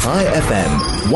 High FM,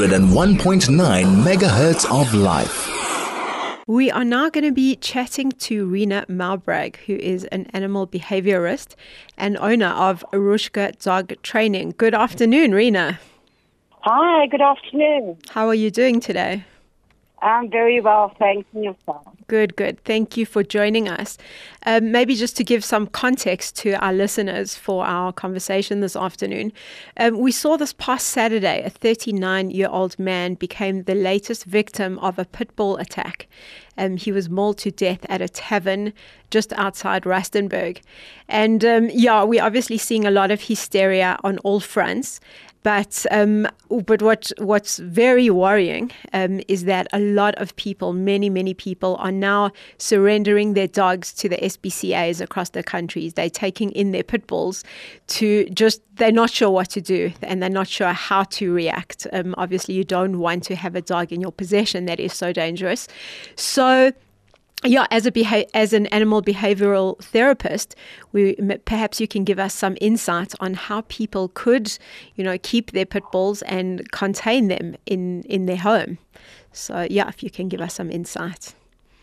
101.9 megahertz of life. We are now going to be chatting to Rena Malbrag, who is an animal behaviorist and owner of Arushka Dog Training. Good afternoon, Rena. Hi, good afternoon. How are you doing today? I'm very well, thanks, and yourself. Good. Thank you for joining us. Maybe just to give some context to our listeners for our conversation this afternoon. We saw this past Saturday, a 39-year-old man became the latest victim of a pit bull attack. He was mauled to death at a tavern just outside Rustenburg. And we're obviously seeing a lot of hysteria on all fronts. But what's very worrying is that a lot of people, many people, are now surrendering their dogs to the SPCAs across the country. They're taking in their pit bulls they're not sure what to do and they're not sure how to react. Obviously, you don't want to have a dog in your possession that is so dangerous. So, as an animal behavioral therapist, perhaps you can give us some insight on how people could, keep their pit bulls and contain them in their home. So, if you can give us some insight.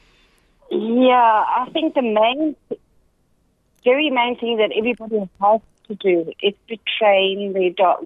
Yeah, I think the very main thing that everybody has to do is to train their dogs.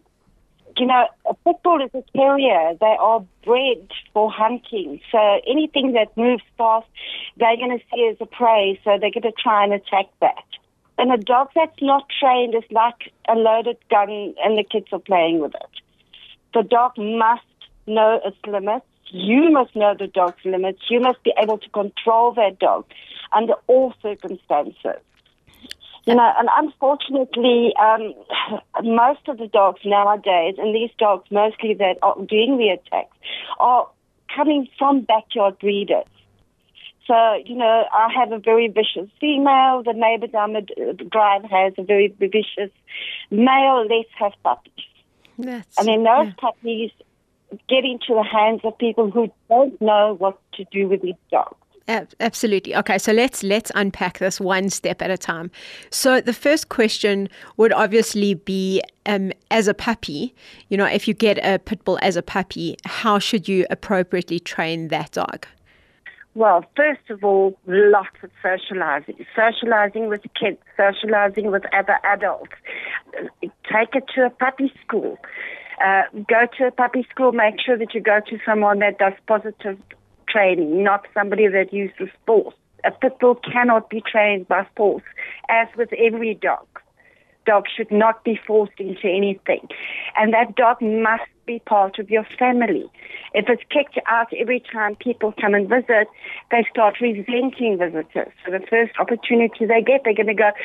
A pit bull is a terrier. They are bred for hunting. So anything that moves fast, they're going to see as a prey, so they're going to try and attack that. And a dog that's not trained is like a loaded gun and the kids are playing with it. The dog must know its limits. You must know the dog's limits. You must be able to control that dog under all circumstances. And unfortunately, most of the dogs nowadays, and these dogs mostly that are doing the attacks, are coming from backyard breeders. So, I have a very vicious female. The neighbor down the drive has a very vicious male. Let's have puppies. And then those puppies get into the hands of people who don't know what to do with these dogs. Absolutely. Okay, so let's unpack this one step at a time. So the first question would obviously be, as a puppy, if you get a pit bull as a puppy, how should you appropriately train that dog? Well, first of all, lots of socializing with kids, socializing with other adults. Take it to a puppy school. Go to a puppy school. Make sure that you go to someone that does positive training, not somebody that uses force. A pit bull cannot be trained by force, as with every dog. Dog should not be forced into anything. And that dog must be part of your family. If it's kicked out every time people come and visit, they start resenting visitors. So the first opportunity they get, they're going to go,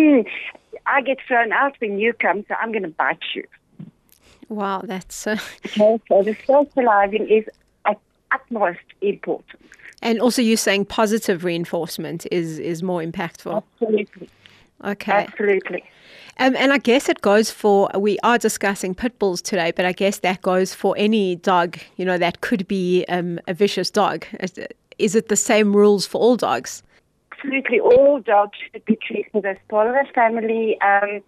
I get thrown out when you come, so I'm going to bite you. Wow, that's... Okay, so the socializing is utmost important. And also you're saying positive reinforcement is more impactful. Absolutely. Okay. Absolutely. And I guess it goes for, we are discussing pit bulls today, but I guess that goes for any dog, that could be a vicious dog. Is it the same rules for all dogs? Absolutely. All dogs should be treated as part of the family.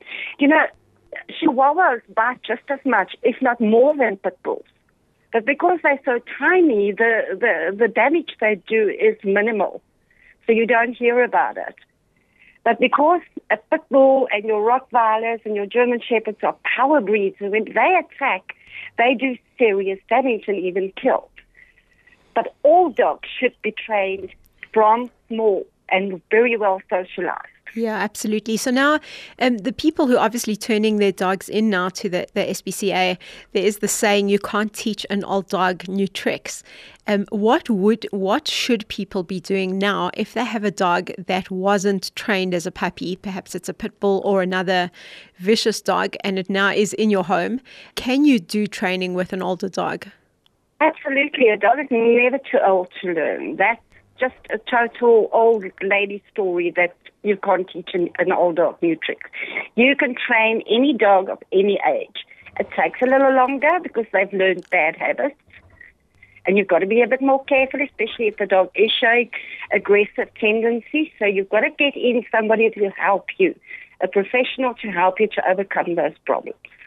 Chihuahuas bite just as much, if not more than pit bulls. But because they're so tiny, the damage they do is minimal. So you don't hear about it. But because a pit bull and your Rottweilers and your German Shepherds are power breeds, and when they attack, they do serious damage and even kill. But all dogs should be trained from small and very well socialized. Yeah, absolutely. So now the people who are obviously turning their dogs in now to the SPCA, there is the saying, you can't teach an old dog new tricks. What should people be doing now if they have a dog that wasn't trained as a puppy? Perhaps it's a pit bull or another vicious dog, and it now is in your home. Can you do training with an older dog? Absolutely. A dog is never too old to learn. That's just a total old lady story that you can't teach an old dog new tricks. You can train any dog of any age. It takes a little longer because they've learned bad habits. And you've got to be a bit more careful, especially if the dog is showing aggressive tendencies. So you've got to get in somebody to help you, a professional to help you to overcome those problems.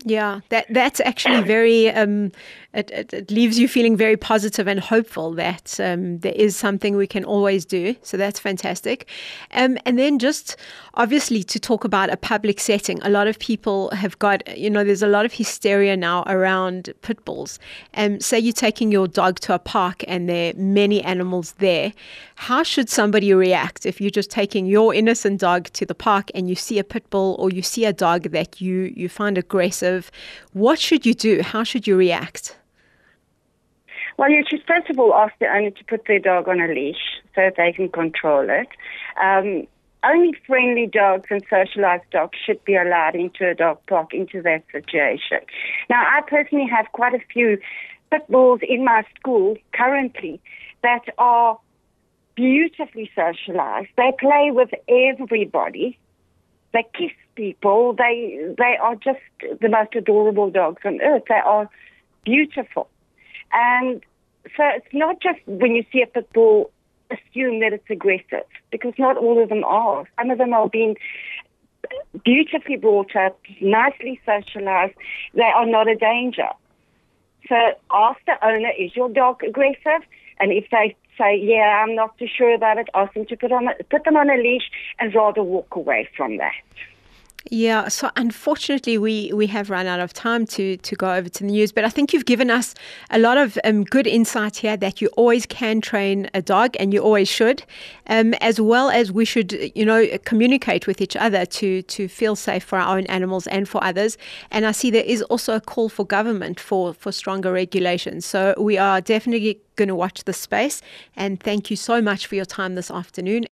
Yeah, that's actually very. It leaves you feeling very positive and hopeful that there is something we can always do. So that's fantastic. And then just obviously to talk about a public setting, a lot of people have got, there's a lot of hysteria now around pit bulls. Say you're taking your dog to a park and there are many animals there. How should somebody react if you're just taking your innocent dog to the park and you see a pit bull or you see a dog that you find aggressive? What should you do? How should you react? Well, you should first of all ask the owner to put their dog on a leash so that they can control it. Only friendly dogs and socialized dogs should be allowed into a dog park, into that situation. Now, I personally have quite a few pit bulls in my school currently that are beautifully socialized. They play with everybody. They kiss people. They are just the most adorable dogs on earth. They are beautiful. And so it's not just when you see a pit bull, assume that it's aggressive, because not all of them are. Some of them are being beautifully brought up, nicely socialized. They are not a danger. So ask the owner, is your dog aggressive? And if they say, yeah, I'm not too sure about it, ask them to put them on a leash and rather walk away from that. Yeah, so unfortunately, we have run out of time to go over to the news, but I think you've given us a lot of good insight here that you always can train a dog, and you always should, as well as we should, communicate with each other to feel safe for our own animals and for others. And I see there is also a call for government for stronger regulations. So we are definitely going to watch this space. And thank you so much for your time this afternoon.